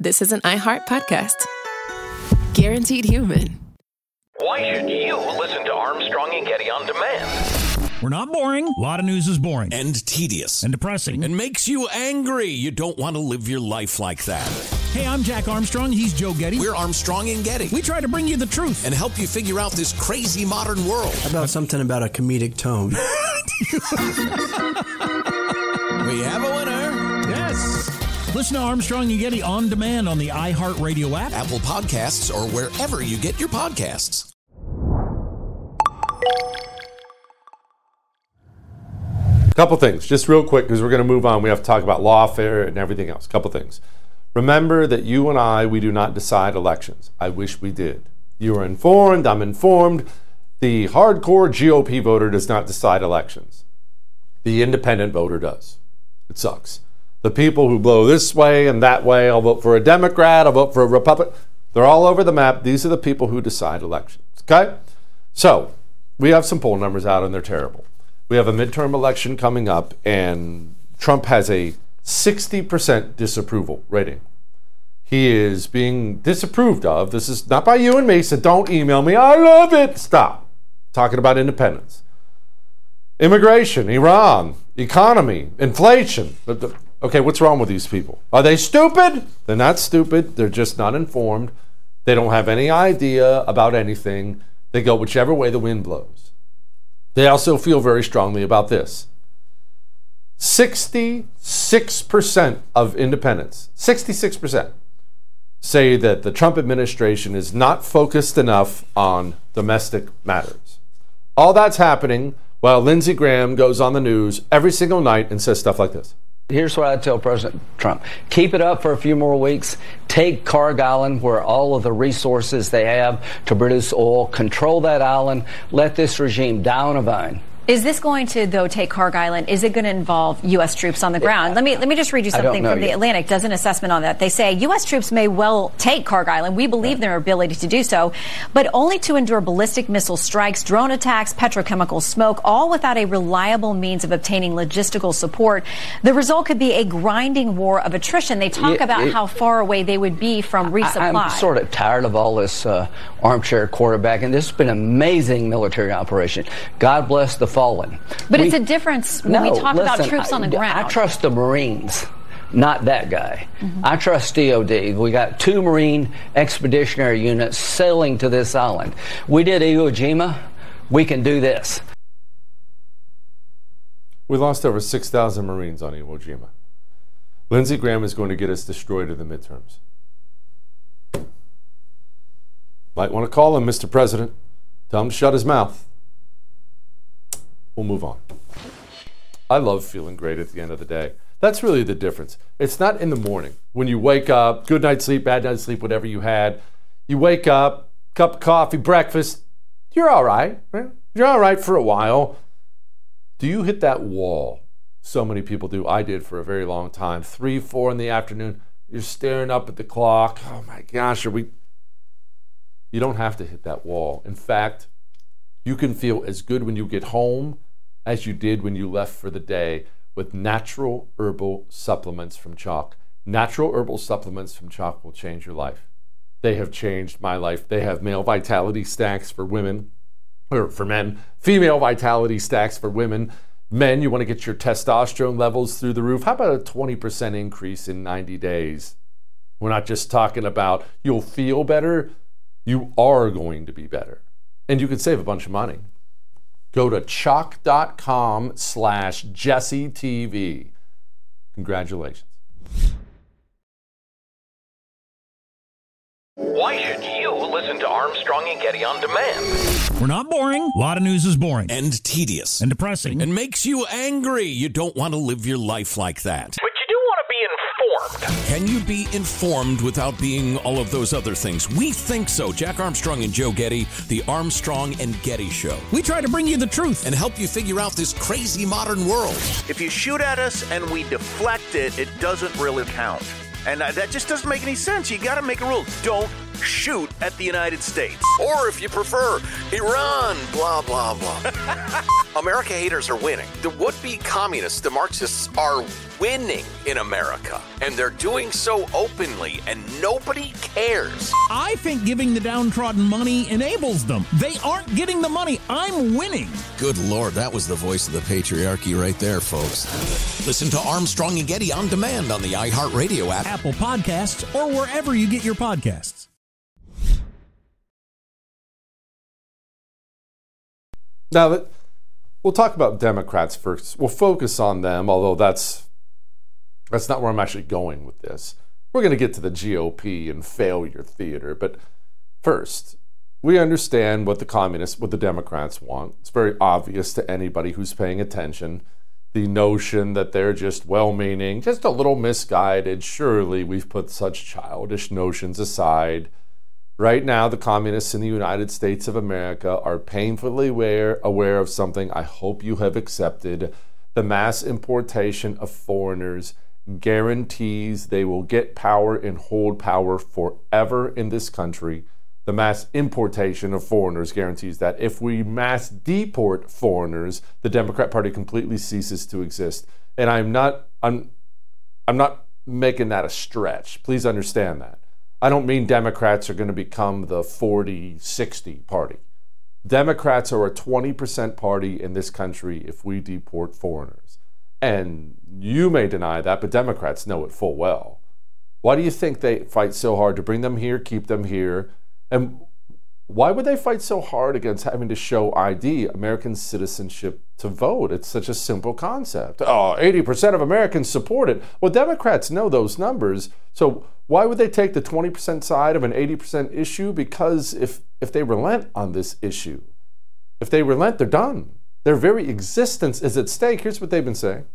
this is an iHeart podcast. Guaranteed human. Why should you listen to Armstrong and Getty on demand? We're not boring. A lot of news is boring. And tedious. And depressing. And makes you angry. You don't want to live your life like that. Hey, I'm Jack Armstrong. He's Joe Getty. We're Armstrong and Getty. We try to bring you the truth. And help you figure out this crazy modern world. How about something about a comedic tone? We have a winner. Yes. Listen to Armstrong and Getty on demand on the iHeartRadio app, Apple Podcasts, or wherever you get your podcasts. Couple things, just real quick, because we're going to move on. We have to talk about lawfare and everything else. Couple things. Remember that you and I, we do not decide elections. I wish we did. You are informed. I'm informed. The hardcore GOP voter does not decide elections. The independent voter does. It sucks. The people who blow this way and that way, I'll vote for a Democrat, I'll vote for a Republican. They're all over the map. These are the people who decide elections. Okay? So, we have some poll numbers out and they're terrible. We have a midterm election coming up, and Trump has a 60% disapproval rating. He is being disapproved of. This is not by you and me, so don't email me. I love it. Stop. Talking about independence. Immigration, Iran, economy, inflation. Okay, what's wrong with these people? Are they stupid? They're not stupid. They're just not informed. They don't have any idea about anything. They go whichever way the wind blows. They also feel very strongly about this. 66% of independents, 66%, say that the Trump administration is not focused enough on domestic matters. All that's happening while Lindsey Graham goes on the news every single night and says stuff like this. Here's what I tell President Trump. Keep it up for a few more weeks. Take Carg Island, where all of the resources they have to produce oil. Control that island. Let this regime die on a vine. Is this going to, though, take Carg Island? Is it going to involve U.S. troops on the ground? Let me just read you something from The Atlantic. Does an assessment on that. They say U.S. troops may well take Carg Island. We believe their ability to do so, but only to endure ballistic missile strikes, drone attacks, petrochemical smoke, all without a reliable means of obtaining logistical support. The result could be a grinding war of attrition. They talk about how far away they would be from resupply. I'm sort of tired of all this armchair quarterbacking. This has been an amazing military operation. God bless the fallen. But it's a difference when we talk about troops on the ground. I trust the Marines, not that guy. I trust DOD. We got 2 Marine expeditionary units sailing to this island. We did Iwo Jima. We can do this. We lost over 6,000 Marines on Iwo Jima. Lindsey Graham is going to get us destroyed in the midterms. Might want to call him, Mr. President. Tell him to shut his mouth. We'll move on. I love feeling great at the end of the day. That's really the difference. It's not in the morning when you wake up, good night's sleep, bad night's sleep, whatever you had. You wake up, cup of coffee, breakfast. You're all right. Right? You're all right for a while. Do you hit that wall? So many people do. I did for a very long time. 3, 4 in the afternoon. You're staring up at the clock. Oh my gosh, You don't have to hit that wall. In fact, you can feel as good when you get home as you did when you left for the day with natural herbal supplements from Choq. Natural herbal supplements from Choq will change your life. They have changed my life. They have male vitality stacks for women, or for men, female vitality stacks for women. Men, you want to get your testosterone levels through the roof. How about a 20% increase in 90 days? We're not just talking about you'll feel better. You are going to be better. And you can save a bunch of money. Go to choq.com/JesseTV. Congratulations. Why should you listen to Armstrong and Getty on demand? We're not boring. A lot of news is boring. And tedious. And depressing. And makes you angry. You don't want to live your life like that. But you do want to be informed. Can you be informed without being all of those other things? We think so. Jack Armstrong and Joe Getty, the Armstrong and Getty Show. We try to bring you the truth and help you figure out this crazy modern world. If you shoot at us and we deflect it, it doesn't really count. And that just doesn't make any sense. You got to make a rule. Don't shoot at the United States. Or if you prefer, Iran, blah, blah, blah. America haters are winning. The would-be communists, the Marxists, are winning in America. And they're doing so openly, and nobody cares. I think giving the downtrodden money enables them. They aren't getting the money. I'm winning. Good Lord, that was the voice of the patriarchy right there, folks. Listen to Armstrong and Getty on demand on the iHeartRadio app, Apple Podcasts, or wherever you get your podcasts. Now, we'll talk about Democrats first. We'll focus on them, although that's not where I'm actually going with this. We're going to get to the GOP and failure theater. But first, we understand what the Democrats want. It's very obvious to anybody who's paying attention. The notion that they're just well-meaning, just a little misguided. Surely we've put such childish notions aside. Right now, the communists in the United States of America are painfully aware of something I hope you have accepted. The mass importation of foreigners guarantees they will get power and hold power forever in this country. The mass importation of foreigners guarantees that if we mass deport foreigners, the Democrat Party completely ceases to exist. And I'm not making that a stretch. Please understand that. I don't mean Democrats are going to become the 40-60 party. Democrats are a 20% party in this country if we deport foreigners. And you may deny that, but Democrats know it full well. Why do you think they fight so hard to bring them here, keep them here? And why would they fight so hard against having to show ID, American citizenship, to vote? It's such a simple concept. 80% of Americans support it. Well, Democrats know those numbers. So why would they take the 20% side of an 80% issue? Because if they relent on this issue, if they relent, they're done. Their very existence is at stake. Here's what they've been saying.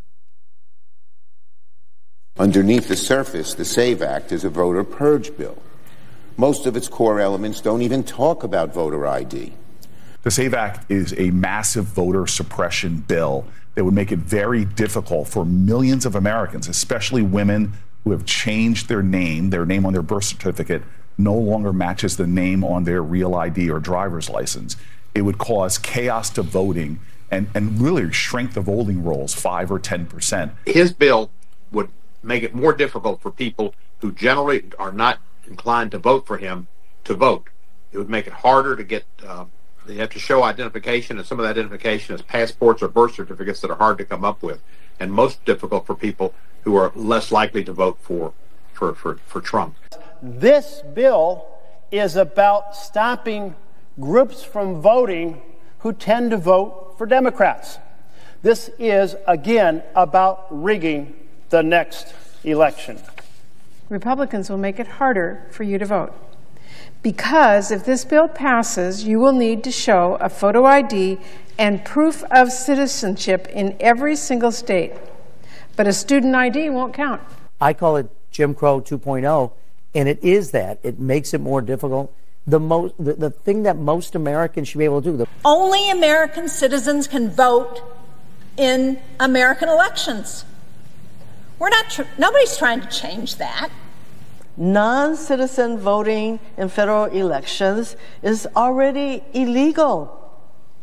Underneath the surface, the SAVE Act is a voter purge bill. Most of its core elements don't even talk about voter ID. The SAVE Act is a massive voter suppression bill that would make it very difficult for millions of Americans, especially women who have changed their name on their birth certificate no longer matches the name on their real ID or driver's license. It would cause chaos to voting and really shrink the voting rolls 5 or 10%. His bill would make it more difficult for people who generally are not inclined to vote for him to vote. It would make it harder to get, they have to show identification, and some of that identification is passports or birth certificates that are hard to come up with, and most difficult for people who are less likely to vote for Trump. This bill is about stopping groups from voting who tend to vote for Democrats. This is, again, about rigging the next election. Republicans will make it harder for you to vote. Because if this bill passes, you will need to show a photo ID and proof of citizenship in every single state. But a student ID won't count. I call it Jim Crow 2.0, and it is that. It makes it more difficult. The thing that most Americans should be able to do. Only American citizens can vote in American elections. Nobody's trying to change that. Non-citizen voting in federal elections is already illegal.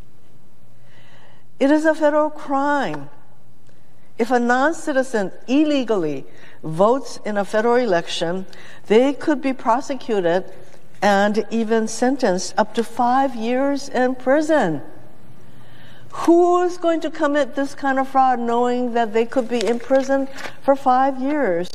It is a federal crime. If a non-citizen illegally votes in a federal election, they could be prosecuted and even sentenced up to 5 years in prison. Who is going to commit this kind of fraud knowing that they could be in prison for 5 years?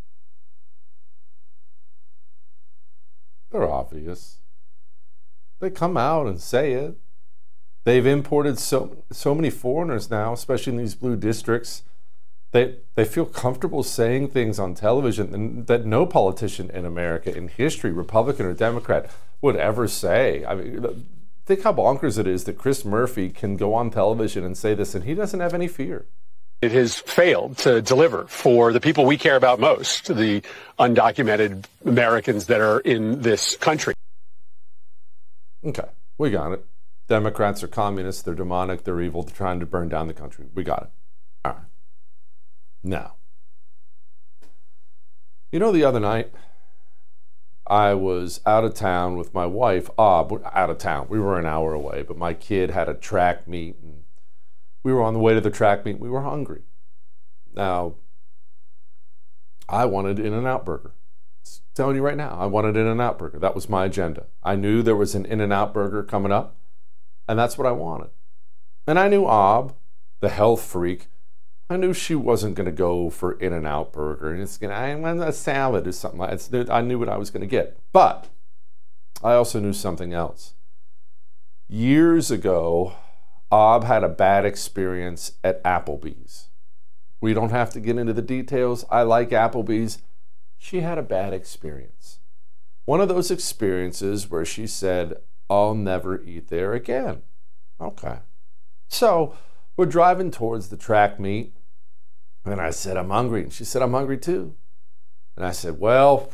They're obvious. They come out and say it. They've imported so many foreigners now, especially in these blue districts. They feel comfortable saying things on television that no politician in America in history, Republican or Democrat, would ever say. I mean, think how bonkers it is that Chris Murphy can go on television and say this, and he doesn't have any fear. It has failed to deliver for the people we care about most, the undocumented Americans that are in this country. Okay, we got it. Democrats are communists, they're demonic, they're evil, they're trying to burn down the country. We got it. All right. Now, the other night, I was out of town with my wife. Out of town. We were an hour away, but my kid had a track meet, and we were on the way to the track meet. We were hungry. Now, I wanted In-N-Out Burger. I'm telling you right now, I wanted In-N-Out Burger. That was my agenda. I knew there was an In-N-Out Burger coming up, and that's what I wanted. And I knew Ob, the health freak, I knew she wasn't going to go for In-N-Out Burger. And it's going to, I want a salad or something like that. I knew what I was going to get. But I also knew something else. Years ago, Ob had a bad experience at Applebee's. We don't have to get into the details. I like Applebee's. She had a bad experience. One of those experiences where she said, I'll never eat there again. Okay. So we're driving towards the track meet, and I said, I'm hungry. And she said, I'm hungry too. And I said, well,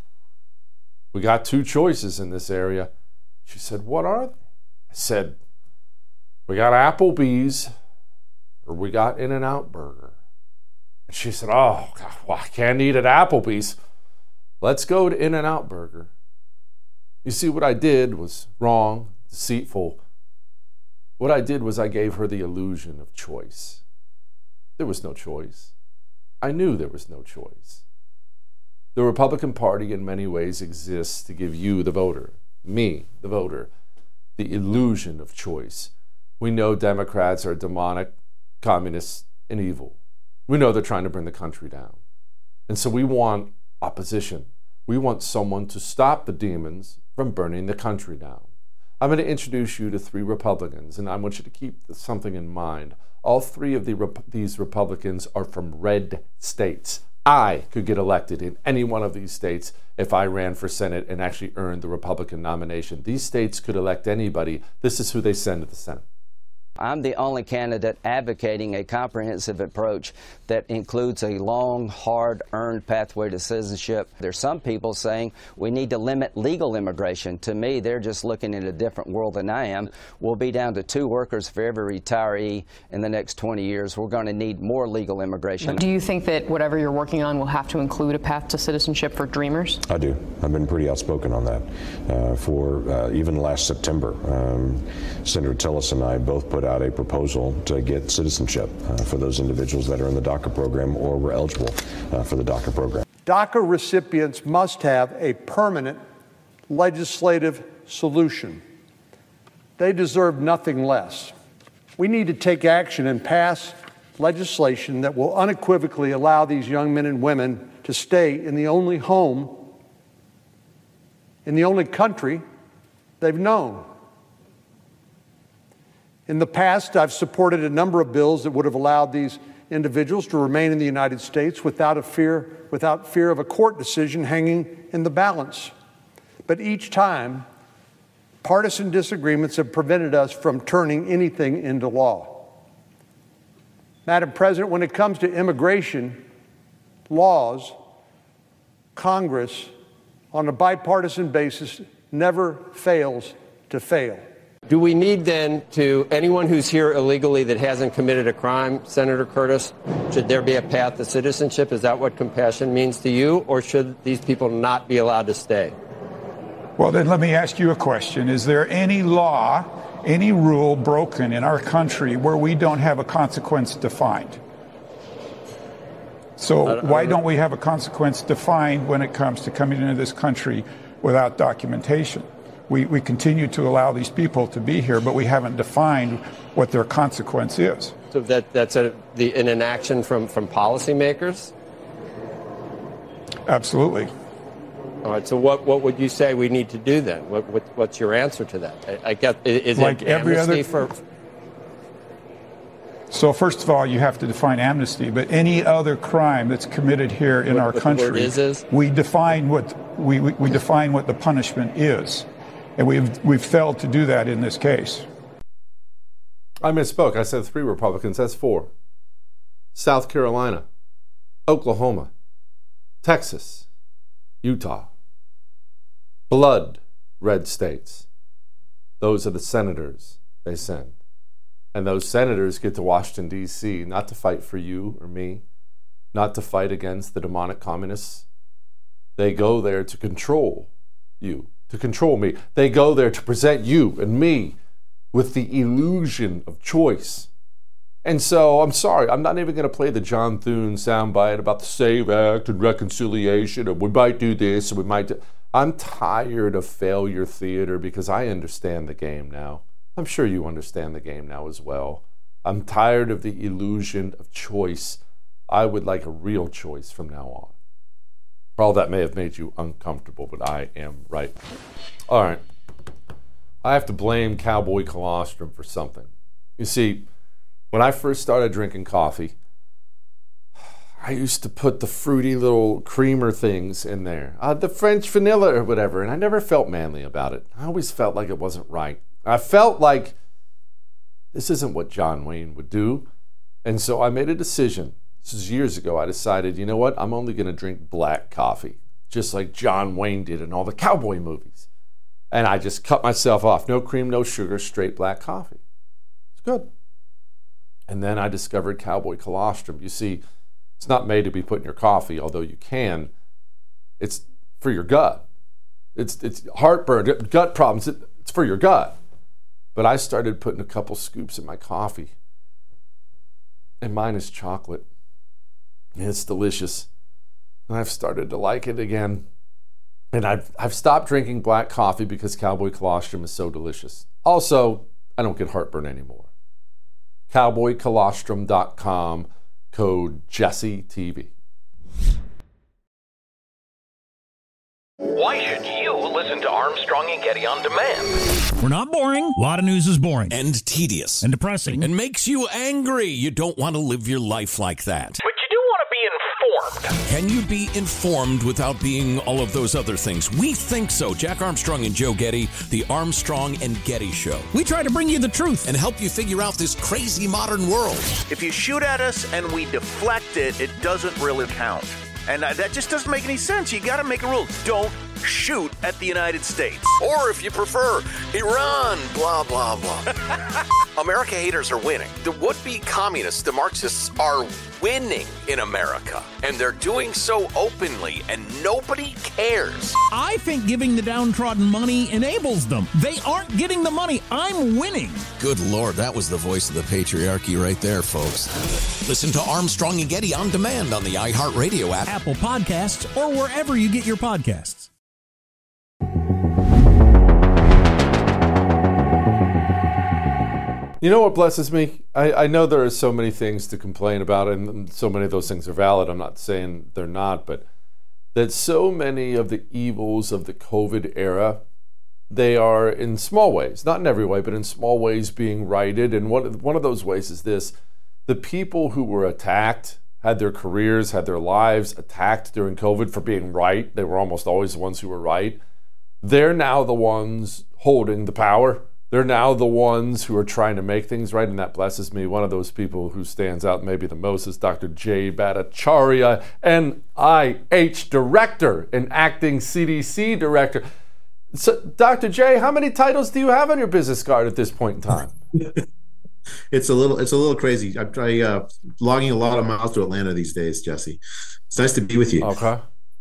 we got two choices in this area. She said, what are they? I said, we got Applebee's or we got In-N-Out Burger. And she said, oh, God, well, I can't eat at Applebee's. Let's go to In-N-Out Burger. You see, what I did was wrong, deceitful. What I did was I gave her the illusion of choice. There was no choice. I knew there was no choice. The Republican Party in many ways exists to give you, the voter, me, the voter, the illusion of choice. We know Democrats are demonic, communists, and evil. We know they're trying to bring the country down. And so we want opposition. We want someone to stop the demons from burning the country down. I'm going to introduce you to three Republicans, and I want you to keep something in mind. All three of these Republicans are from red states. I could get elected in any one of these states if I ran for Senate and actually earned the Republican nomination. These states could elect anybody. This is who they send to the Senate. I'm the only candidate advocating a comprehensive approach that includes a long, hard-earned pathway to citizenship. There's some people saying we need to limit legal immigration. To me, they're just looking at a different world than I am. We'll be down to 2 workers for every retiree in the next 20 years. We're going to need more legal immigration. Do you think that whatever you're working on will have to include a path to citizenship for Dreamers? I do. I've been pretty outspoken on that. For even last September, Senator Tillis and I both put out a proposal to get citizenship for those individuals that are in the DACA program or were eligible for the DACA program. DACA recipients must have a permanent legislative solution. They deserve nothing less. We need to take action and pass legislation that will unequivocally allow these young men and women to stay in the only home, in the only country they've known. In the past, I've supported a number of bills that would have allowed these individuals to remain in the United States without fear of a court decision hanging in the balance. But each time, partisan disagreements have prevented us from turning anything into law. Madam President, when it comes to immigration laws, Congress, on a bipartisan basis, never fails to fail. Do we need then to anyone who's here illegally that hasn't committed a crime, Senator Curtis, should there be a path to citizenship? Is that what compassion means to you, or should these people not be allowed to stay? Well, then let me ask you a question. Is there any law, any rule broken in our country where we don't have a consequence defined? So why don't we have a consequence defined when it comes to coming into this country without documentation? We continue to allow these people to be here, but we haven't defined what their consequence is. So that's an inaction from policymakers? Absolutely. All right. So what would you say we need to do then? What's your answer to that? I get is like it every amnesty other. for? So first of all, you have to define amnesty, but any other crime that's committed here in our country, the word is? we define what we define what the punishment is. And we've failed to do that in this case. I misspoke. I said 3 Republicans. That's 4. South Carolina, Oklahoma, Texas, Utah. Blood red states. Those are the senators they send. And those senators get to Washington, D.C., not to fight for you or me, not to fight against the demonic communists. They go there to control you, to control me. They go there to present you and me with the illusion of choice. And so, I'm sorry, I'm not even going to play the John Thune soundbite about the SAVE Act and reconciliation, and we might do this, and we might do... I'm tired of failure theater because I understand the game now. I'm sure you understand the game now as well. I'm tired of the illusion of choice. I would like a real choice from now on. All that may have made you uncomfortable, but I am right. All right. I have to blame Cowboy Colostrum for something. You see, when I first started drinking coffee, I used to put the fruity little creamer things in there, the French vanilla or whatever, and I never felt manly about it. I always felt like it wasn't right. I felt like this isn't what John Wayne would do. And so I made a decision. This is years ago. I decided, you know what? I'm only going to drink black coffee, just like John Wayne did in all the cowboy movies. And I just cut myself off. No cream, no sugar, straight black coffee. It's good. And then I discovered Cowboy Colostrum. You see, it's not made to be put in your coffee, although you can. It's for your gut. It's heartburn, gut problems. It's for your gut. But I started putting a couple scoops in my coffee. And mine is chocolate. And it's delicious. And I've started to like it again. And I've stopped drinking black coffee because Cowboy Colostrum is so delicious. Also, I don't get heartburn anymore. CowboyColostrum.com, code JesseTV. Why should you listen to Armstrong and Getty on demand? We're not boring. A lot of news is boring. And tedious. And depressing. And makes you angry. You don't want to live your life like that. But you do want to be informed. Can you be informed without being all of those other things? We think so. Jack Armstrong and Joe Getty, the Armstrong and Getty Show. We try to bring you the truth and help you figure out this crazy modern world. If you shoot at us and we deflect it, it doesn't really count. And that just doesn't make any sense. You got to make a rule. Don't shoot at the United States. Or if you prefer, Iran, blah, blah, blah. America haters are winning. The would-be communists, the Marxists, are winning in America. And they're doing so openly, and nobody cares. I think giving the downtrodden money enables them. They aren't getting the money. I'm winning. Good Lord, that was the voice of the patriarchy right there, folks. Listen to Armstrong and Getty on demand on the iHeartRadio app, Apple Podcasts, or wherever you get your podcasts. You know what blesses me? I know there are so many things to complain about, and so many of those things are valid. I'm not saying they're not, but that so many of the evils of the COVID era, they are in small ways, not in every way, but in small ways being righted. And one of those ways is this: the people who were attacked, had their careers, had their lives attacked during COVID for being right. They were almost always the ones who were right. They're now the ones holding the power. They're now the ones who are trying to make things right, and that blesses me. One of those people who stands out maybe the most is Dr. Jay Bhattacharya, NIH director and acting CDC director. So, Dr. Jay, how many titles do you have on your business card at this point in time? It's a little crazy. I'm logging a lot of miles to Atlanta these days, Jesse. It's nice to be with you. Okay.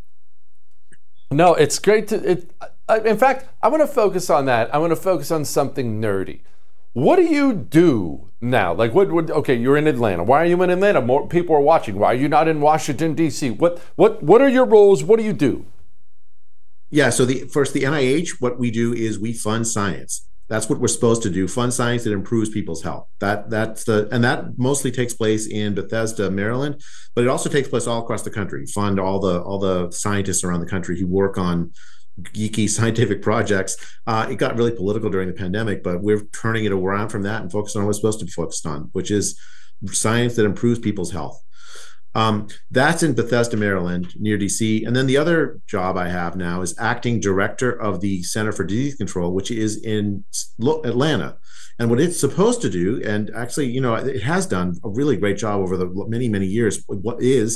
No, it's great to. In fact, I want to focus on that. I want to focus on something nerdy. What do you do now? Like, okay, you're in Atlanta. Why are you in Atlanta? More people are watching. Why are you not in Washington, D.C.? What are your roles? What do you do? Yeah, so the NIH, what we do is we fund science. That's what we're supposed to do. Fund science that improves people's health. And that mostly takes place in Bethesda, Maryland, but it also takes place all across the country. Fund all the scientists around the country who work on geeky scientific projects. It got really political during the pandemic, but we're turning it around from that and focusing on what we're supposed to be focused on, which is science that improves people's health. That's in Bethesda, Maryland, near DC. And then the other job I have now is acting director of the Center for Disease Control, which is in Atlanta. And what it's supposed to do, and actually, it has done a really great job over the many, many years, what is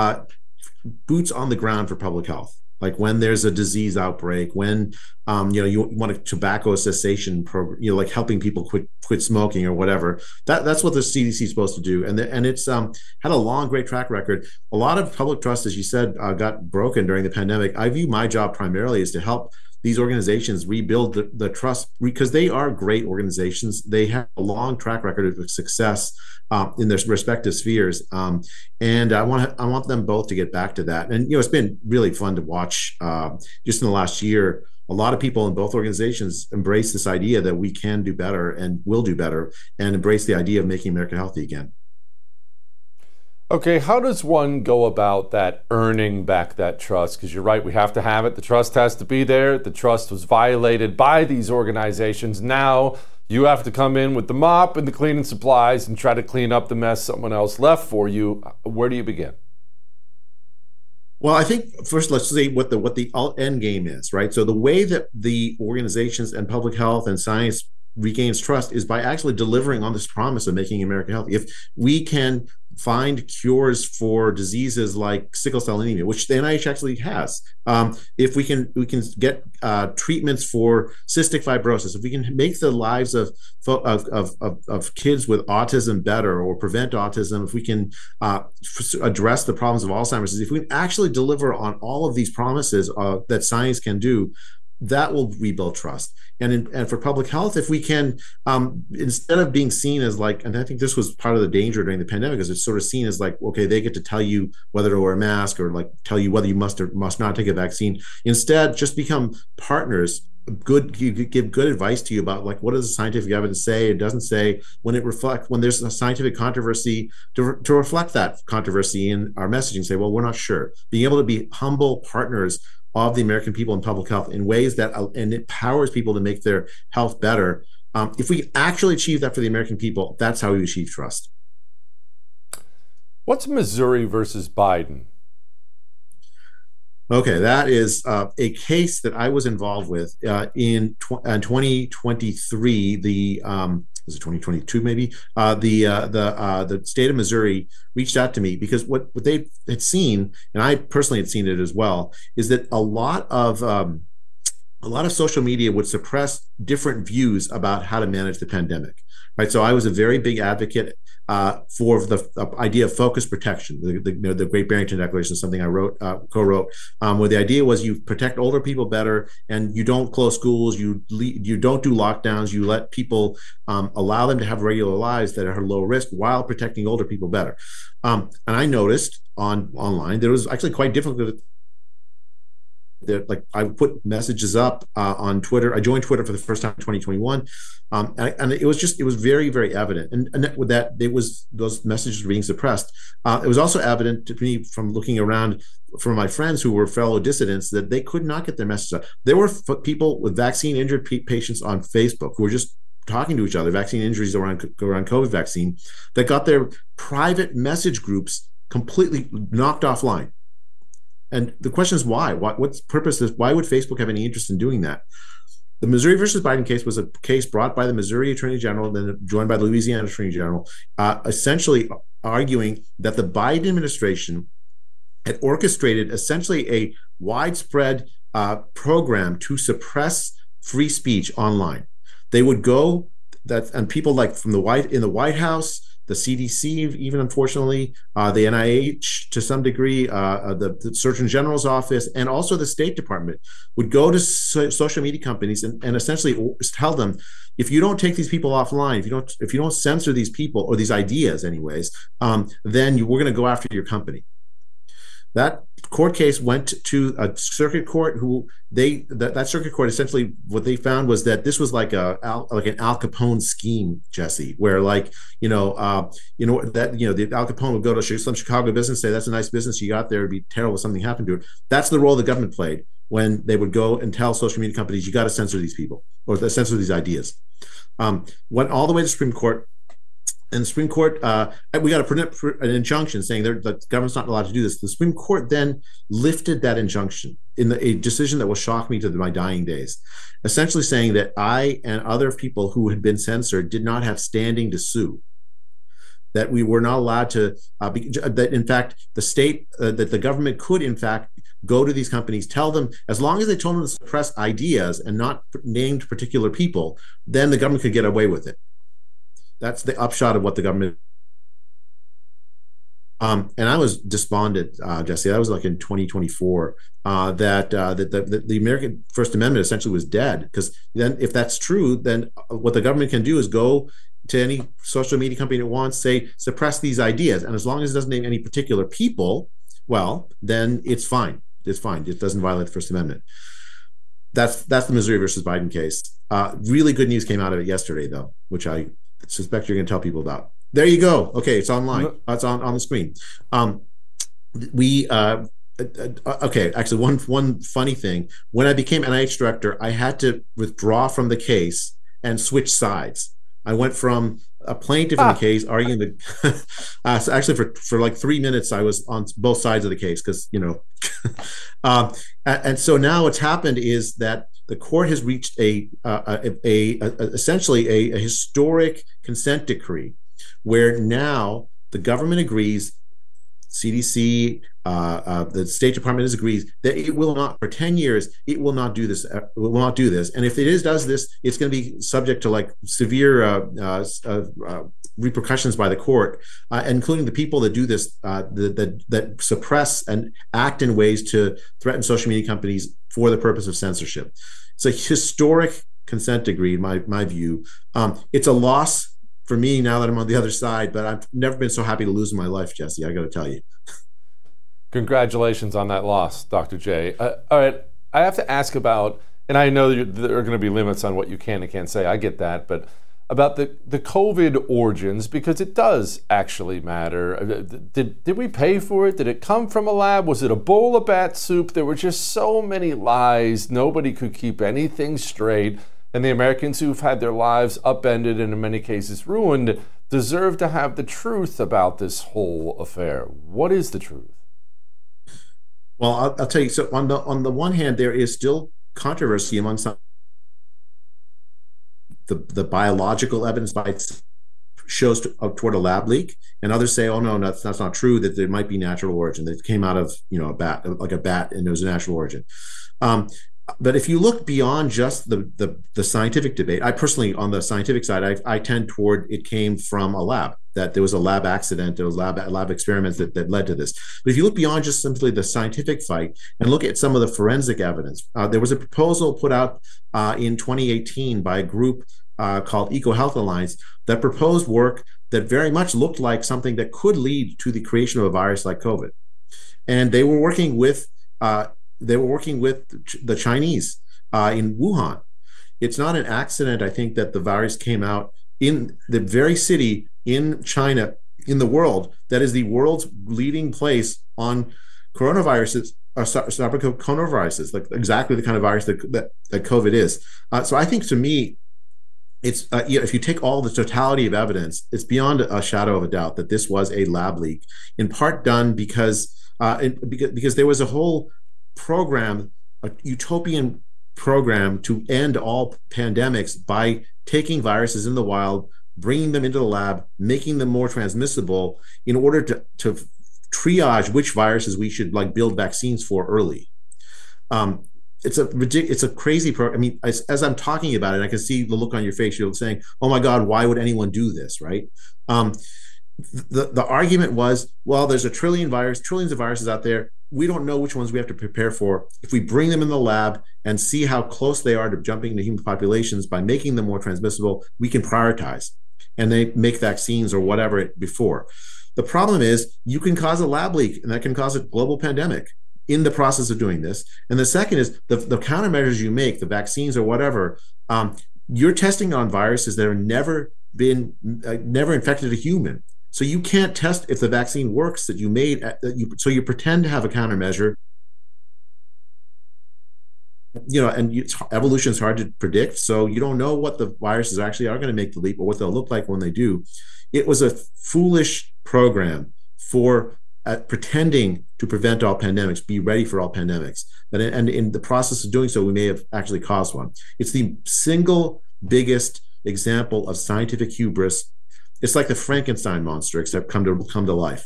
boots on the ground for public health. Like when there's a disease outbreak, when you want a tobacco cessation program, like helping people quit quit smoking or whatever. That's what the CDC is supposed to do, and it's had a long, great track record. A lot of public trust, as you said, got broken during the pandemic. I view my job primarily as to help these organizations rebuild the trust, because they are great organizations. They have a long track record of success in their respective spheres, and I want them both to get back to that. And it's been really fun to watch. Just in the last year, a lot of people in both organizations embrace this idea that we can do better and will do better, and embrace the idea of making America healthy again. Okay, how does one go about that, earning back that trust? Because you're right, we have to have it. The trust has to be there. The trust was violated by these organizations. Now you have to come in with the mop and the cleaning supplies and try to clean up the mess someone else left for you. Where do you begin? Well, I think first let's see what the end game is, right? So the way that the organizations and public health and science regains trust is by actually delivering on this promise of making America healthy. If we can find cures for diseases like sickle cell anemia, which the NIH actually has, if we can get treatments for cystic fibrosis, if we can make the lives of kids with autism better, or prevent autism, if we can address the problems of Alzheimer's disease, if we can actually deliver on all of these promises that science can do, that will rebuild trust. And for public health, if we can, instead of being seen as like, and I think this was part of the danger during the pandemic, is it's sort of seen as like, okay, they get to tell you whether to wear a mask, or like tell you whether you must or must not take a vaccine. Instead, just become partners. Give good advice to you about like, what does the scientific evidence say? It doesn't say. When there's a scientific controversy, to reflect that controversy in our messaging. Say, well, we're not sure. Being able to be humble partners of the American people in public health in ways that, and it powers people to make their health better. If we actually achieve that for the American people, that's how we achieve trust. What's Missouri versus Biden? Okay, that is a case that I was involved with in 2023. Was it 2022 maybe? The state of Missouri reached out to me because what they had seen, and I personally had seen it as well, is that a lot of social media would suppress different views about how to manage the pandemic. Right, so I was a very big advocate for the idea of focus protection. The Great Barrington Declaration is something I co-wrote, where the idea was you protect older people better, and you don't close schools, you don't do lockdowns, you let people allow them to have regular lives that are low risk while protecting older people better. And I noticed online there was actually quite difficult. Like I put messages up on Twitter. I joined Twitter for the first time in 2021, and it was very, very evident. And with that, those messages were being suppressed. It was also evident to me from looking around from my friends who were fellow dissidents that they could not get their messages out. There were people with vaccine injured patients on Facebook who were just talking to each other, vaccine injuries around COVID vaccine, that got their private message groups completely knocked offline. And the question is why? What's purpose is? Why would Facebook have any interest in doing that? The Missouri versus Biden case was a case brought by the Missouri Attorney General, then joined by the Louisiana Attorney General, essentially arguing that the Biden administration had orchestrated essentially a widespread program to suppress free speech online. They would go and people like in the White House, the CDC, even unfortunately, the NIH to some degree, the Surgeon General's office, and also the State Department would go to social media companies and essentially tell them, if you don't take these people offline, if you don't censor these people or these ideas, anyways, then we're going to go after your company. That court case went to a circuit court. That circuit court essentially what they found was that this was like an Al Capone scheme, Jesse, where the Al Capone would go to some Chicago business, say that's a nice business you got there. It'd be terrible if something happened to it. That's the role the government played when they would go and tell social media companies, you got to censor these people or censor these ideas. Went all the way to the Supreme Court. And the Supreme Court, we got an injunction saying the government's not allowed to do this. The Supreme Court then lifted that injunction in a decision that will shock me to my dying days, essentially saying that I and other people who had been censored did not have standing to sue, that we were not allowed to, that in fact that the government could in fact go to these companies, tell them, as long as they told them to suppress ideas and not named particular people, then the government could get away with it. That's the upshot of what the government. And I was despondent, Jesse. That was like in 2024. That the American First Amendment essentially was dead. Because then, if that's true, then what the government can do is go to any social media company that wants, say, suppress these ideas, and as long as it doesn't name any particular people, well, then it's fine. It's fine. It doesn't violate the First Amendment. That's the Missouri versus Biden case. Really good news came out of it yesterday, though, which I suspect you're going to tell people about. There you go. Okay, it's online. It's on the screen. Okay, actually, one funny thing. When I became NIH director, I had to withdraw from the case and switch sides. I went from a plaintiff in the case arguing the so actually for like 3 minutes I was on both sides of the case because and so now what's happened is that the court has reached essentially a historic consent decree where now the government agrees, CDC, the State Department agrees that it will not, for 10 years, it will not do this. It will not do this. And if it does this, it's going to be subject to like severe repercussions by the court, including the people that do this, that suppress and act in ways to threaten social media companies for the purpose of censorship. It's a historic consent decree, in my view. It's a loss for me now that I'm on the other side, but I've never been so happy to lose in my life, Jesse. I got to tell you. Congratulations on that loss, Dr. J. All right, I have to ask about, and I know there are going to be limits on what you can and can't say. I get that, but about the COVID origins, because it does actually matter. Did we pay for it? Did it come from a lab? Was it a bowl of bat soup? There were just so many lies. Nobody could keep anything straight. And the Americans who've had their lives upended and in many cases ruined deserve to have the truth about this whole affair. What is the truth? Well, I'll tell you. So on the one hand, there is still controversy among some. The biological evidence by itself shows toward a lab leak, and others say, "Oh no, that's not true. That there might be natural origin. That it came out of a bat, like a bat, and there was a natural origin." But if you look beyond just the scientific debate, I personally, on the scientific side, I tend toward it came from a lab, that there was a lab accident, there was lab experiments that led to this. But if you look beyond just simply the scientific fight and look at some of the forensic evidence, there was a proposal put out in 2018 by a group called EcoHealth Alliance that proposed work that very much looked like something that could lead to the creation of a virus like COVID. And they were working with the Chinese in Wuhan. It's not an accident, I think, that the virus came out in the very city in China, in the world, that is the world's leading place on coronaviruses, coronaviruses, like exactly the kind of virus that COVID is. So I think, to me, it's if you take all the totality of evidence, it's beyond a shadow of a doubt that this was a lab leak, in part done because there was a whole program, a utopian program to end all pandemics by taking viruses in the wild, bringing them into the lab, making them more transmissible in order to triage which viruses we should build vaccines for early. It's a crazy program. I mean, as I'm talking about it, I can see the look on your face. You're saying, "Oh my God, why would anyone do this?" Right? The argument was, well, there's trillions of viruses out there. We don't know which ones we have to prepare for. If we bring them in the lab and see how close they are to jumping into human populations by making them more transmissible, we can prioritize and they make vaccines or whatever before. The problem is you can cause a lab leak, and that can cause a global pandemic in the process of doing this. And the second is the countermeasures you make, the vaccines or whatever, you're testing on viruses that have never infected a human. So you can't test if the vaccine works that you made. So you pretend to have a countermeasure, and evolution is hard to predict. So you don't know what the viruses actually are going to make the leap or what they'll look like when they do. It was a foolish program for pretending to prevent all pandemics, be ready for all pandemics. And in the process of doing so, we may have actually caused one. It's the single biggest example of scientific hubris. It's like the Frankenstein monster, except come to life.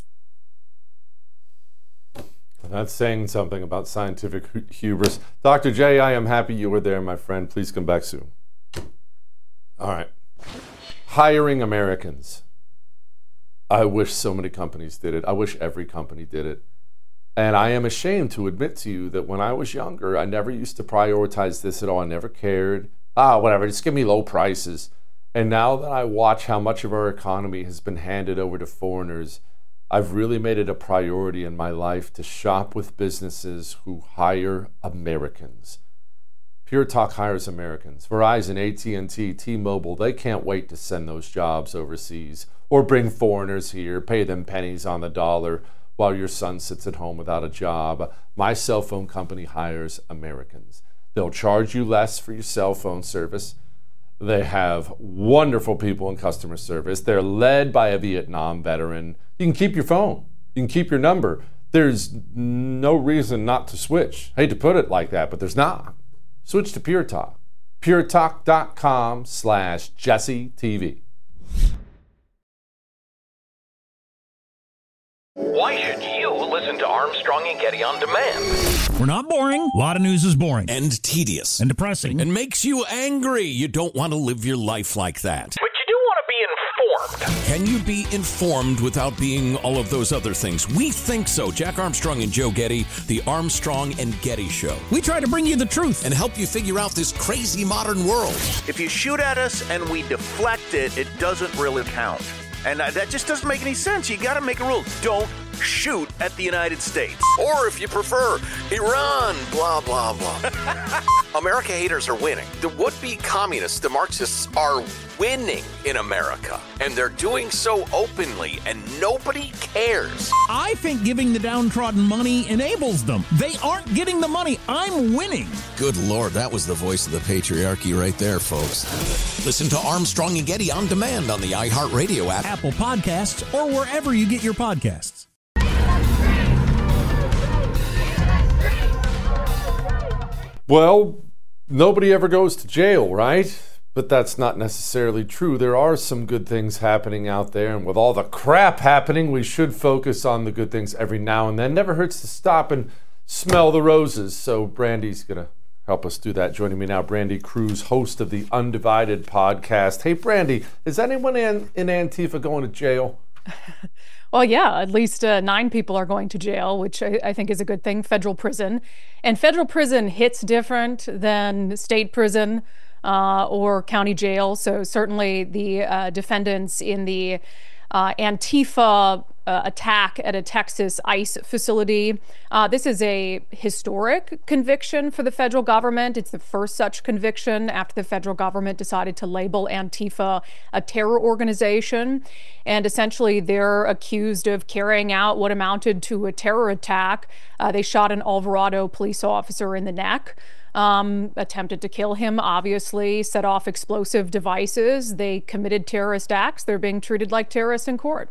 That's saying something about scientific hubris. Dr. J, I am happy you were there, my friend. Please come back soon. All right. hiring Americans. I wish so many companies did it. I wish every company did it. And I am ashamed to admit to you that when I was younger, I never used to prioritize this at all. I never cared. Whatever, just give me low prices. And now that I watch how much of our economy has been handed over to foreigners, I've really made it a priority in my life to shop with businesses who hire Americans. Pure Talk hires Americans. Verizon, AT&T, T-Mobile, they can't wait to send those jobs overseas or bring foreigners here, pay them pennies on the dollar while your son sits at home without a job. My cell phone company hires Americans. They'll charge you less for your cell phone service. They have wonderful people in customer service. They're led by a Vietnam veteran. You can keep your phone. You can keep your number. There's no reason not to switch. I hate to put it like that, but there's not. Switch to Pure Talk. puretalk.com/JesseTV. Why should you listen to Armstrong and Getty on demand? We're not boring. A lot of news is boring. And tedious. And depressing. And makes you angry. You don't want to live your life like that. But you do want to be informed. Can you be informed without being all of those other things? We think so. Jack Armstrong and Joe Getty, the Armstrong and Getty Show. We try to bring you the truth and help you figure out this crazy modern world. If you shoot at us and we deflect it, it doesn't really count. And that just doesn't make any sense. You got to make a rule. Don't shoot at the United States. Or if you prefer, Iran, blah, blah, blah. America haters are winning. The would-be communists, the Marxists, are winning in America. And they're doing so openly, and nobody cares. I think giving the downtrodden money enables them. They aren't getting the money. I'm winning. Good Lord, that was the voice of the patriarchy right there, folks. Listen to Armstrong and Getty on demand on the iHeartRadio app, Apple Podcasts, or wherever you get your podcasts. Well, nobody ever goes to jail, right? But that's not necessarily true. There are some good things happening out there, and with all the crap happening, we should focus on the good things every now and then. Never hurts to stop and smell the roses. So Brandy's going to help us do that. Joining me now, Brandy Cruz, host of the Undivided podcast. Hey, Brandy, is anyone in Antifa going to jail? Well, yeah, at least 9 people are going to jail, which I think is a good thing, federal prison. And federal prison hits different than state prison or county jail. So certainly the defendants in the Antifa attack at a Texas ICE facility. This is a historic conviction for the federal government. It's the first such conviction after the federal government decided to label Antifa a terror organization. And essentially, they're accused of carrying out what amounted to a terror attack. They shot an Alvarado police officer in the neck. Attempted to kill him, obviously, set off explosive devices. They committed terrorist acts. They're being treated like terrorists in court.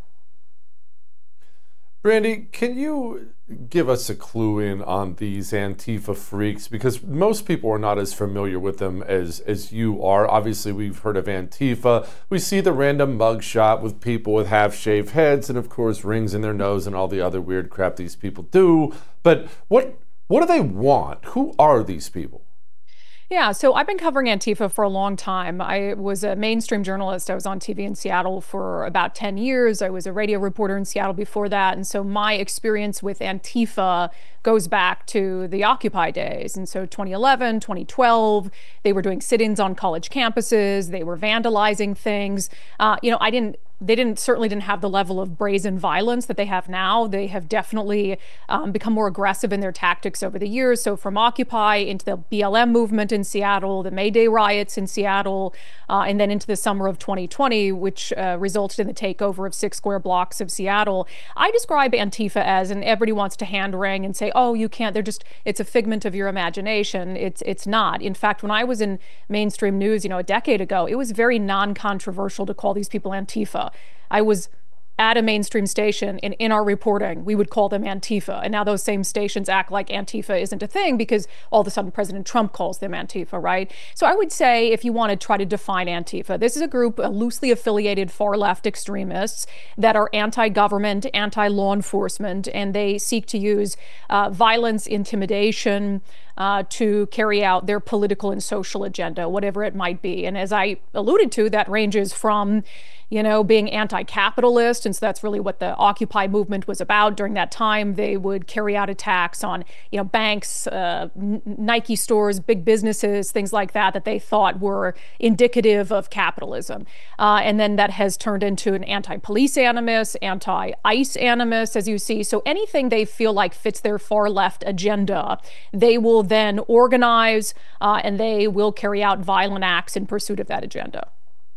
Brandy, can you give us a clue in on these Antifa freaks? Because most people are not as familiar with them as you are. Obviously, we've heard of Antifa. We see the random mugshot with people with half-shaved heads and, of course, rings in their nose and all the other weird crap these people do. But what do they want? Who are these people? Yeah, so I've been covering Antifa for a long time. I was a mainstream journalist. I was on TV in Seattle for about 10 years. I was a radio reporter in Seattle before that. And so my experience with Antifa goes back to the Occupy days. And so 2011, 2012, they were doing sit-ins on college campuses. They were vandalizing things. They certainly didn't have the level of brazen violence that they have now. They have definitely become more aggressive in their tactics over the years. So from Occupy into the BLM movement in Seattle, the May Day riots in Seattle, and then into the summer of 2020, which resulted in the takeover of 6 square blocks of Seattle. I describe Antifa as, and everybody wants to hand wring and say, oh, you can't, it's a figment of your imagination. It's not. In fact, when I was in mainstream news, a decade ago, it was very non-controversial to call these people Antifa. I was at a mainstream station, and in our reporting, we would call them Antifa. And now those same stations act like Antifa isn't a thing because all of a sudden President Trump calls them Antifa, right? So I would say, if you want to try to define Antifa, this is a group of loosely affiliated far-left extremists that are anti-government, anti-law enforcement, and they seek to use violence, intimidation, to carry out their political and social agenda, whatever it might be. And as I alluded to, that ranges from, being anti-capitalist, and so that's really what the Occupy movement was about during that time. They would carry out attacks on, banks, Nike stores, big businesses, things like that they thought were indicative of capitalism. And then that has turned into an anti-police animus, anti-ICE animus, as you see. So anything they feel like fits their far-left agenda, they will then organize and they will carry out violent acts in pursuit of that agenda.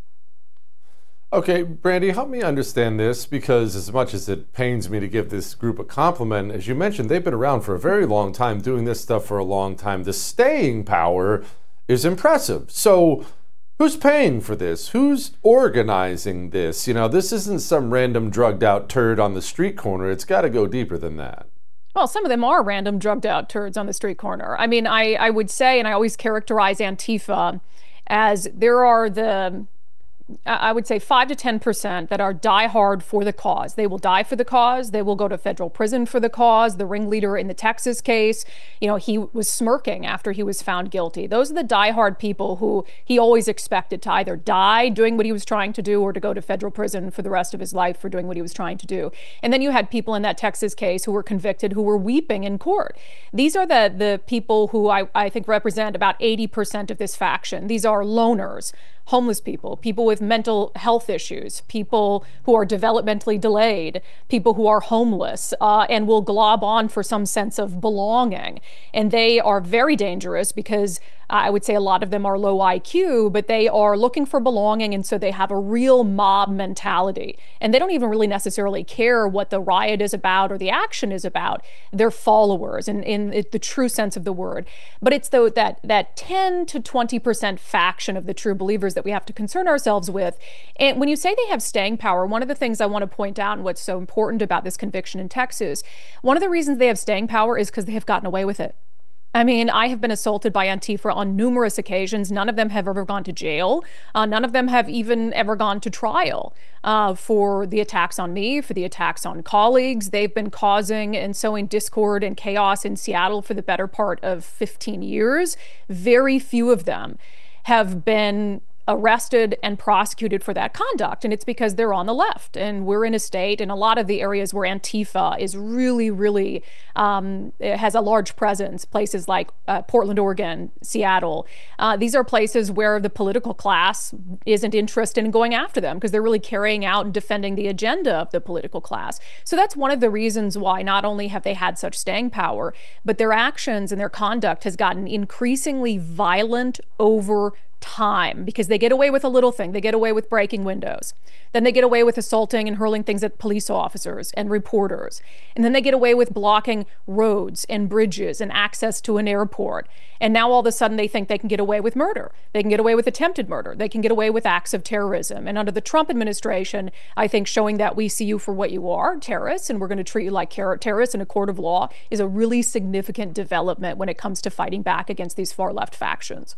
Okay, Brandy, help me understand this, because as much as it pains me to give this group a compliment, as you mentioned, they've been around for a very long time, doing this stuff for a long time. The staying power is impressive. So who's paying for this? Who's organizing this? This isn't some random drugged out turd on the street corner. It's got to go deeper than that. Well, some of them are random drugged out turds on the street corner. I mean, I would say, and I always characterize Antifa as there are I would say 5 to 10% that are diehard for the cause. They will die for the cause. They will go to federal prison for the cause. The ringleader in the Texas case, he was smirking after he was found guilty. Those are the diehard people who he always expected to either die doing what he was trying to do or to go to federal prison for the rest of his life for doing what he was trying to do. And then you had people in that Texas case who were convicted who were weeping in court. These are the people who I think represent about 80% of this faction. These are loners, homeless people, people with mental health issues, people who are developmentally delayed, people who are homeless, and will glob on for some sense of belonging. And they are very dangerous because I would say a lot of them are low IQ, but they are looking for belonging, and so they have a real mob mentality. And they don't even really necessarily care what the riot is about or the action is about. They're followers in the true sense of the word. But it's that 10 to 20% faction of the true believers that we have to concern ourselves with. And when you say they have staying power, one of the things I want to point out and what's so important about this conviction in Texas, one of the reasons they have staying power is because they have gotten away with it. I mean, I have been assaulted by Antifa on numerous occasions. None of them have ever gone to jail. None of them have even ever gone to trial for the attacks on me, for the attacks on colleagues. They've been causing and sowing discord and chaos in Seattle for the better part of 15 years. Very few of them have been arrested and prosecuted for that conduct. And it's because they're on the left. And we're in a state in a lot of the areas where Antifa is really, really has a large presence, places like Portland, Oregon, Seattle. These are places where the political class isn't interested in going after them because they're really carrying out and defending the agenda of the political class. So that's one of the reasons why not only have they had such staying power, but their actions and their conduct has gotten increasingly violent over time because they get away with a little thing. They get away with breaking windows. Then they get away with assaulting and hurling things at police officers and reporters. And then they get away with blocking roads and bridges and access to an airport. And now all of a sudden they think they can get away with murder. They can get away with attempted murder. They can get away with acts of terrorism. And under the Trump administration, I think showing that we see you for what you are, terrorists, and we're going to treat you like terrorists in a court of law is a really significant development when it comes to fighting back against these far left factions.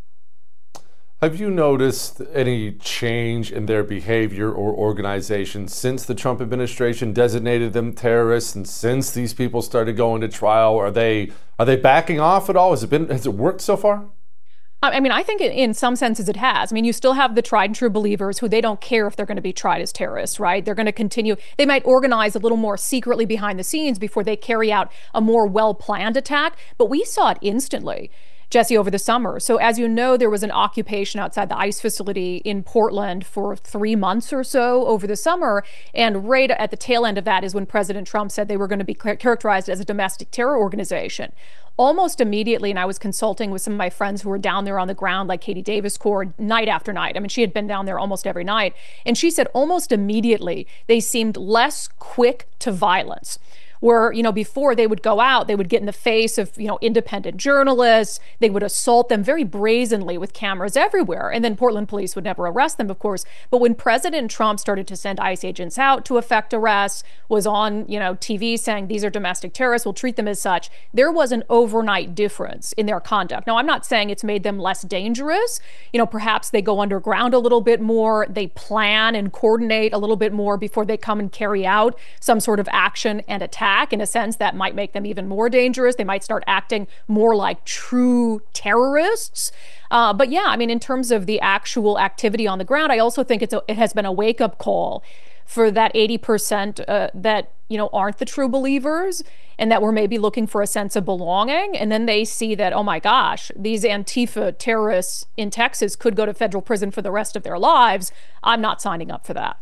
Have you noticed any change in their behavior or organization since the Trump administration designated them terrorists and since these people started going to trial? Are they backing off at all? Has it worked so far? I mean, I think in some senses it has. I mean, you still have the tried and true believers who they don't care if they're going to be tried as terrorists, right? They're going to continue. They might organize a little more secretly behind the scenes before they carry out a more well-planned attack, but we saw it instantly, Jesse, over the summer. So as you know, there was an occupation outside the ICE facility in Portland for 3 months or so over the summer. And right at the tail end of that is when President Trump said they were going to be characterized as a domestic terror organization. Almost immediately, and I was consulting with some of my friends who were down there on the ground, like Katie Davis Core, night after night. I mean, she had been down there almost every night. And she said almost immediately, they seemed less quick to violence. where, before they would go out, they would get in the face of, independent journalists. They would assault them very brazenly with cameras everywhere. And then Portland police would never arrest them, of course. But when President Trump started to send ICE agents out to effect arrests, was on, TV saying these are domestic terrorists, we'll treat them as such, there was an overnight difference in their conduct. Now, I'm not saying it's made them less dangerous. Perhaps they go underground a little bit more. They plan and coordinate a little bit more before they come and carry out some sort of action and attack. In a sense, that might make them even more dangerous. They might start acting more like true terrorists. But yeah, in terms of the actual activity on the ground, I also think it has been a wake-up call for that 80% that, aren't the true believers and that were maybe looking for a sense of belonging. And then they see that, oh my gosh, these Antifa terrorists in Texas could go to federal prison for the rest of their lives. I'm not signing up for that.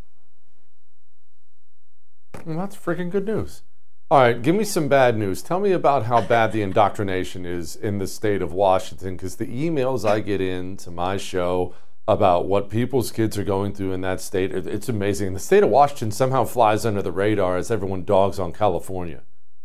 Well, that's freaking good news. All right, give me some bad news. Tell me about how bad the indoctrination is in the state of Washington, because the emails I get into my show about what people's kids are going through in that state, it's amazing. And the state of Washington somehow flies under the radar as everyone dogs on California.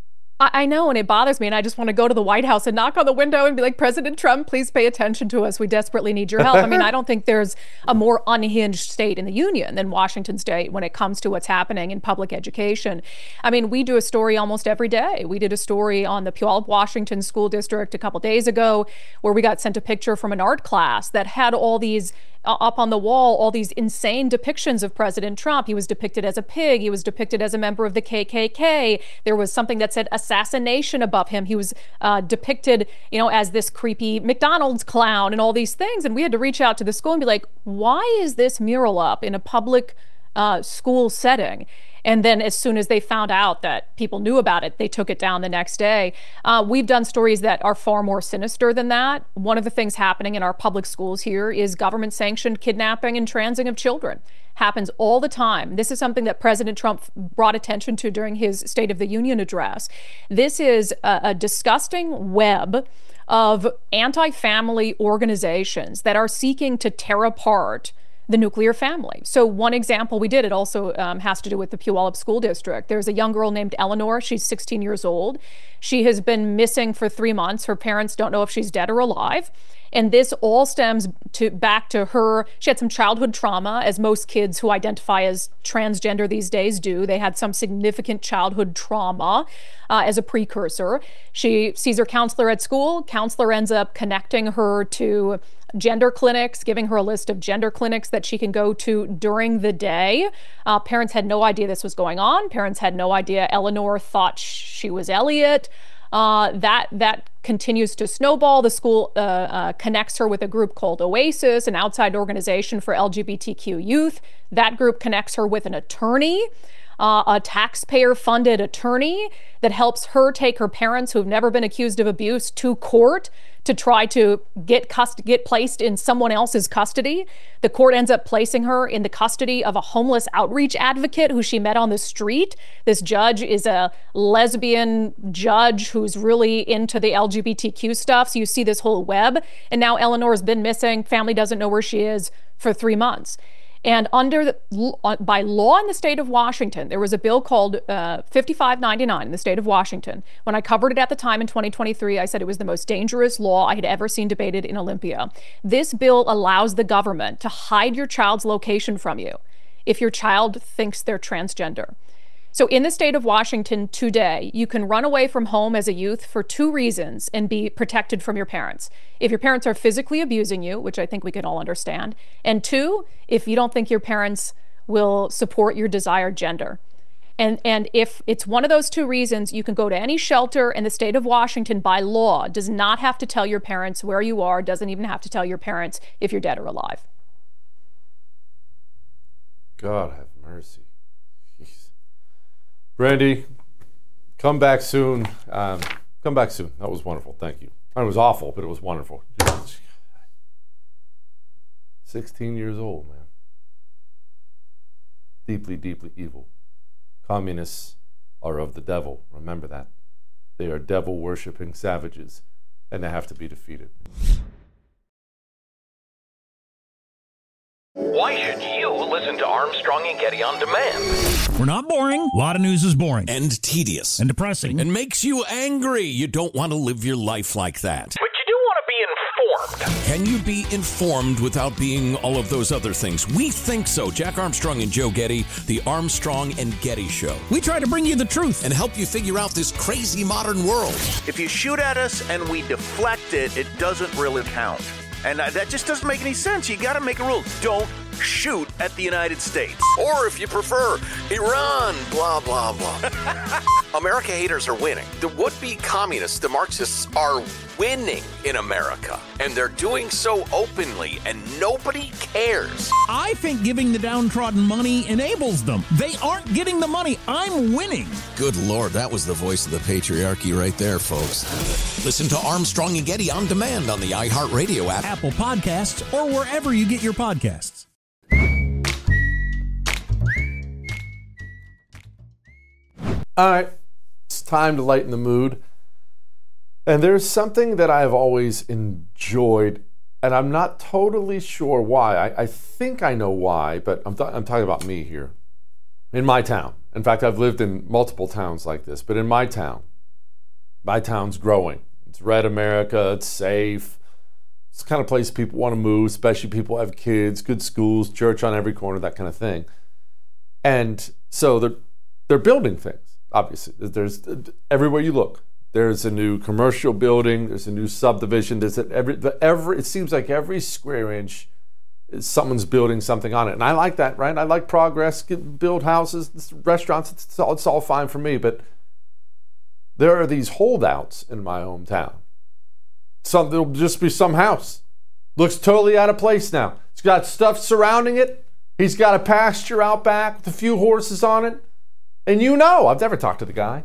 I know, and it bothers me, and I just want to go to the White House and knock on the window and be like, President Trump, please pay attention to us. We desperately need your help. I don't think there's a more unhinged state in the union than Washington State when it comes to what's happening in public education. We do a story almost every day. We did a story on the Puyallup, Washington School District a couple days ago where we got sent a picture from an art class that had all these up on the wall, all these insane depictions of President Trump. He was depicted as a pig. He was depicted as a member of the KKK. There was something that said assassination above him. He was depicted, as this creepy McDonald's clown and all these things. And we had to reach out to the school and be like, why is this mural up in a public school setting? And then as soon as they found out that people knew about it, they took it down the next day. We've done stories that are far more sinister than that. One of the things happening in our public schools here is government-sanctioned kidnapping and transing of children. Happens all the time. This is something that President Trump brought attention to during his State of the Union address. This is a disgusting web of anti-family organizations that are seeking to tear apart the nuclear family. So one example we did, it also has to do with the Puyallup School District. There's a young girl named Eleanor. She's 16 years old. She has been missing for 3 months. Her parents don't know if she's dead or alive. And this all stems back to her. She had some childhood trauma, as most kids who identify as transgender these days do. They had some significant childhood trauma as a precursor. She sees her counselor at school. Counselor ends up connecting her to gender clinics, giving her a list of gender clinics that she can go to during the day. Parents had no idea this was going on. Parents had no idea Eleanor thought she was Elliot. That continues to snowball. The school connects her with a group called Oasis, an outside organization for LGBTQ youth. That group connects her with an attorney, a taxpayer-funded attorney that helps her take her parents who've never been accused of abuse to court to try to get placed in someone else's custody. The court ends up placing her in the custody of a homeless outreach advocate who she met on the street. This judge is a lesbian judge who's really into the LGBTQ stuff. So you see this whole web. And now Eleanor's been missing. Family doesn't know where she is for 3 months. And by law in the state of Washington, there was a bill called 5599 in the state of Washington. When I covered it at the time in 2023, I said it was the most dangerous law I had ever seen debated in Olympia. This bill allows the government to hide your child's location from you if your child thinks they're transgender. So in the state of Washington today, you can run away from home as a youth for 2 reasons and be protected from your parents. If your parents are physically abusing you, which I think we can all understand, and 2, if you don't think your parents will support your desired gender. And if it's one of those 2 reasons, you can go to any shelter in the state of Washington by law, does not have to tell your parents where you are, doesn't even have to tell your parents if you're dead or alive. God have mercy. Brandy, come back soon. Come back soon. That was wonderful. Thank you. It was awful, but it was wonderful. 16 years old, man. Deeply, deeply evil. Communists are of the devil. Remember that. They are devil-worshipping savages, and they have to be defeated. Why should you listen to Armstrong and Getty on demand? We're not boring. A lot of news is boring. And tedious. And depressing. And makes you angry. You don't want to live your life like that. But you do want to be informed. Can you be informed without being all of those other things? We think so. Jack Armstrong and Joe Getty, the Armstrong and Getty Show. We try to bring you the truth and help you figure out this crazy modern world. If you shoot at us and we deflect it, it doesn't really count. And that just doesn't make any sense. You got to make a rule. Don't shoot at the United States. Or if you prefer, Iran, blah, blah, blah. America haters are winning. The would-be communists, the Marxists, are winning in America. And they're doing so openly, and nobody cares. I think giving the downtrodden money enables them. They aren't getting the money. I'm winning. Good Lord, that was the voice of the patriarchy right there, folks. Listen to Armstrong and Getty on demand on the iHeartRadio app, Apple Podcasts, or wherever you get your podcasts. All right, it's time to lighten the mood. And there's something that I've always enjoyed, and I'm not totally sure why. I think I know why, but I'm talking about me here. In my town. In fact, I've lived in multiple towns like this, but in my town's growing. It's red America, it's safe. It's the kind of place people want to move, especially people who have kids, good schools, church on every corner, that kind of thing. And so they're building things, obviously. There's everywhere you look. There's a new commercial building. There's a new subdivision. It seems like every square inch, someone's building something on it. And I like that, right? I like progress, build houses, restaurants. It's all fine for me. But there are these holdouts in my hometown. There'll just be some house. Looks totally out of place now. It's got stuff surrounding it. He's got a pasture out back with a few horses on it. And I've never talked to the guy.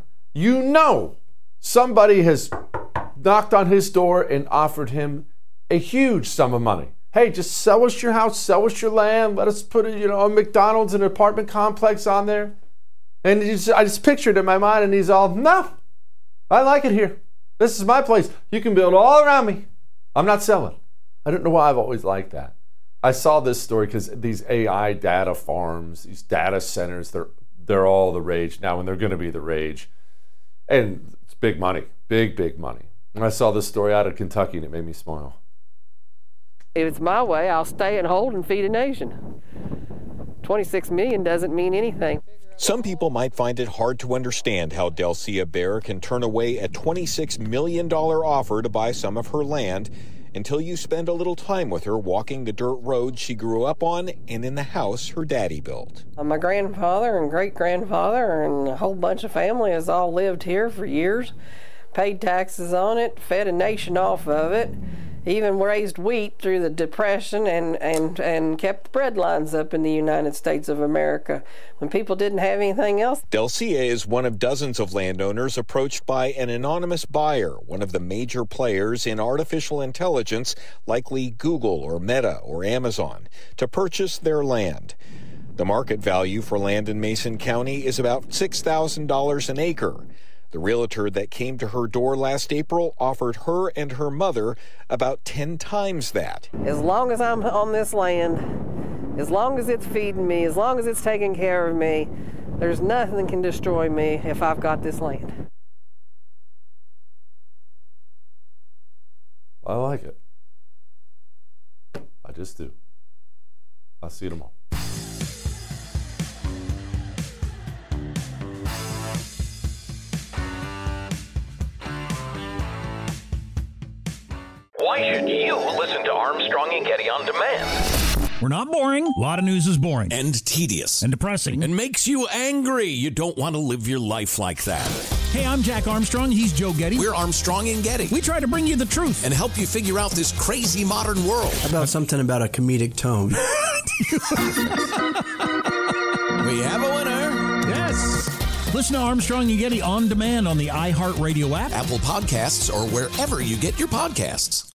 Somebody has knocked on his door and offered him a huge sum of money. Hey, just sell us your house, sell us your land. Let us put a McDonald's and an apartment complex on there. And I just pictured it in my mind, and he's all, no, I like it here. This is my place. You can build all around me. I'm not selling. I don't know why I've always liked that. I saw this story because these AI data farms, these data centers, they're all the rage now, and they're going to be the rage. And it's big money, big money. And I saw this story out of Kentucky, and it made me smile. If it's my way, I'll stay and hold and feed a nation. 26 million doesn't mean anything. Some people might find it hard to understand how Delcia Baer can turn away a $26 million offer to buy some of her land until you spend a little time with her walking the dirt road she grew up on and in the house her daddy built. My grandfather and great-grandfather and a whole bunch of family has all lived here for years, paid taxes on it, fed a nation off of it, even raised wheat through the Depression and kept the bread lines up in the United States of America when people didn't have anything else. Delcia is one of dozens of landowners approached by an anonymous buyer, one of the major players in artificial intelligence, likely Google or Meta or Amazon, to purchase their land. The market value for land in Mason County is about $6,000 an acre. The realtor that came to her door last April offered her and her mother about 10 times that. As long as I'm on this land, as long as it's feeding me, as long as it's taking care of me, there's nothing that can destroy me if I've got this land. I like it. I just do. I'll see you tomorrow. Why should you listen to Armstrong and Getty on demand? We're not boring. A lot of news is boring. And tedious. And depressing. And makes you angry. You don't want to live your life like that. Hey, I'm Jack Armstrong. He's Joe Getty. We're Armstrong and Getty. We try to bring you the truth and help you figure out this crazy modern world. How about something about a comedic tone? We have a winner. Yes. Listen to Armstrong and Getty on demand on the iHeartRadio app, Apple Podcasts, or wherever you get your podcasts.